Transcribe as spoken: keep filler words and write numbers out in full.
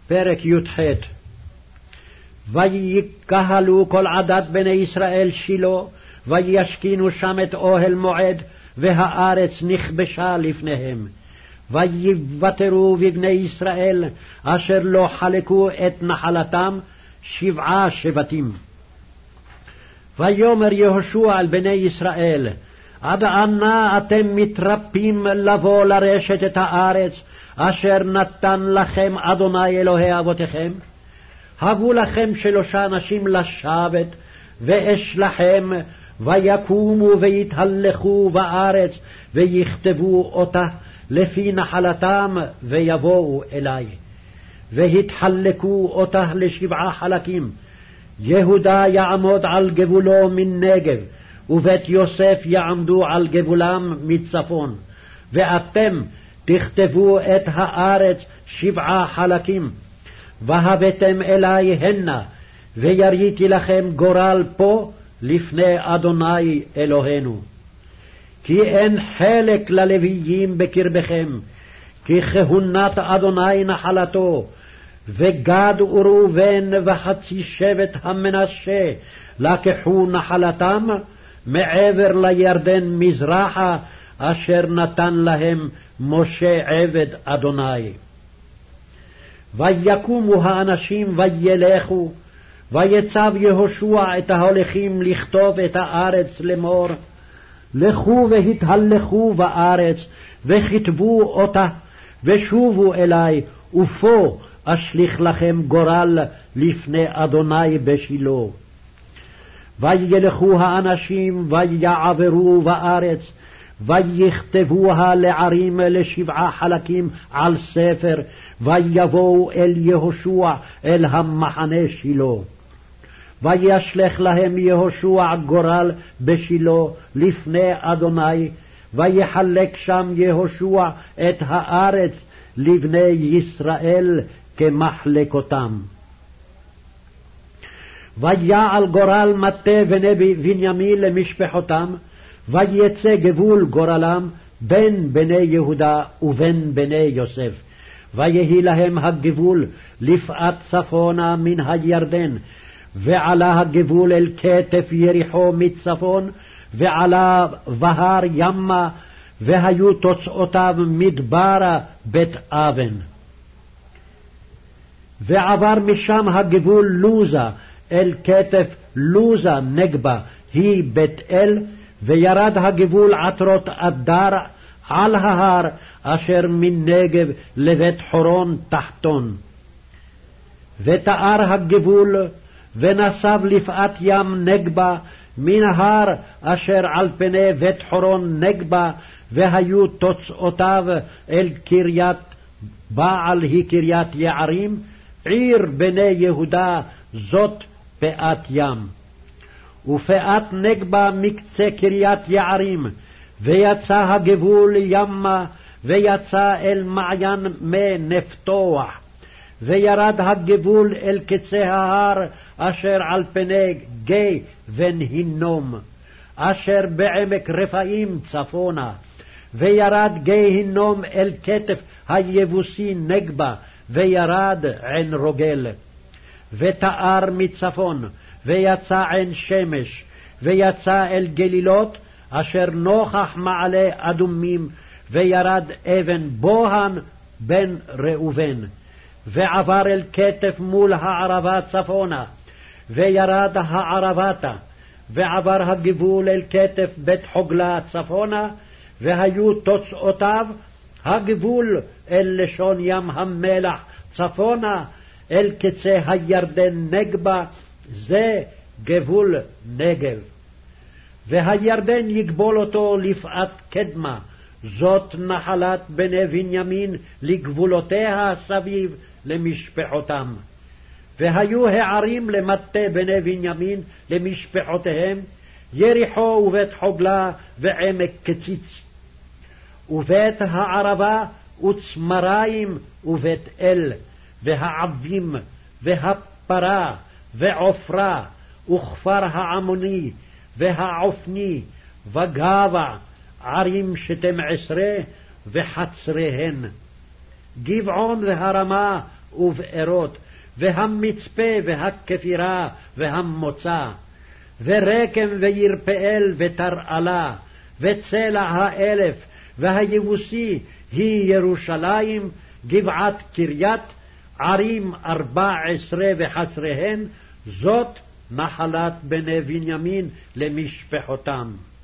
פרק י"ח. ויקהלו כל עדת בני ישראל שילה, וישכינו שם את אוהל מועד, והארץ נכבשה לפניהם. ויוותרו בבני ישראל אשר לא חלקו את נחלתם שבעה שבטים. ויאמר יהושע אל בני ישראל, עד אנה אתם מתרפים לבוא לרשת את הארץ אשר נתן לכם אדוני אלוהי אבותיכם? הבו לכם שלושה אנשים לשבת, ואשלחם, ויקומו ויתהלכו בארץ, ויכתבו אותה לפי נחלתם, ויבואו אלי. והתחלקו אותה לשבעה חלקים. יהודה יעמוד על גבולו מנגב, ובית יוסף יעמדו על גבולם מצפון. ואתם תכתבו את הארץ שבעה חלקים. והבאתם אלי הנה, ויריתי לכם גורל פה לפני אדוני אלוהינו. כי אין חלק ללוויים בקרבכם, כי כהונת אדוני נחלתו, וגד וראובן וחצי שבט המנשה לקחו נחלתם מעבר לירדן מזרחה, אשר נתן להם משה עבד אדוני. ויקומו האנשים וילכו, ויצב יהושע את ההולכים לכתוב את הארץ לאמור, לכו והתהלכו בארץ, וכתבו אותה, ושובו אלי, ופה אשליך לכם גורל לפני אדוני בשילה. וילכו האנשים ויעברו בארץ, ויכתבוה לערים לשבעה חלקים על ספר, ויבואו אל יהושע אל המחנה שילה. וישלח להם יהושע גורל בשילה לפני אדוני, ויחלק שם יהושע את הארץ לבני ישראל כמחלקותם. ויעל גורל מטה בני בנימין למשפחותם, ויצא גבול גורלם בין בני יהודה ובין בני יוסף. ויהי להם הגבול לפאת צפונה מן הירדן, ועלה הגבול אל כתף יריחו מצפון, ועלה בהר ימה, והיו תוצאותיו מדברה בית אבן. ועבר משם הגבול לוזה אל כתף לוזה נגבה, היא בית אל, וירד הגבול עטרות אדר על ההר אשר מנגב לבית חורון תחתון. ותאר הגבול ונסב לפאת ים נגבה מן ההר אשר על פני בית חורון נגבה, והיו תוצאותיו אל קריית בעל היא קריית יערים, עיר בני יהודה, זאת פאת ים. ופאת נגבה מקצה קריית יערים, ויצא הגבול ימה, ויצא אל מעיין מי נפתוח, וירד הגבול אל קצה ההר אשר על פני גיא בן הינום, אשר בעמק רפאים צפונה, וירד גיא הינום אל כתף היבוסי נגבה, וירד עין רוגל. ותאר מצפון, ויצא עין שמש, ויצא אל גלילות, אשר נוכח מעלה אדומים, וירד אבן בוהן בן ראובן, ועבר אל כתף מול הערבה צפונה, וירד הערבתה, ועבר הגבול אל כתף בית חוגלה צפונה, והיו תוצאותיו הגבול אל לשון ים המלח צפונה, אל קצה הירדן נגבה, זה גבול נגב. והירדן יגבול אותו לפאת קדמה, זאת נחלת בני בנימין לגבולותיה סביב למשפחותם. והיו הערים למטה בני בנימין למשפחותיהם, יריחו ובית חוגלה ועמק קציץ, ובית הערבה וצמריים ובית אל, והעבים והפרה ועופרה וכפר העמוני והעופני וגבע, ערים שתים עשרה וחצריהן. גבעון והרמה ובארות, והמצפה והכפירה והמוצא, ורקם וירפאל ותרעלה, וצלע האלף, והיבוסי היא ירושלים, גבעת קריית, ערים ארבע עשרה וחצריהן, זאת נחלת בני בנימין למשפחותם.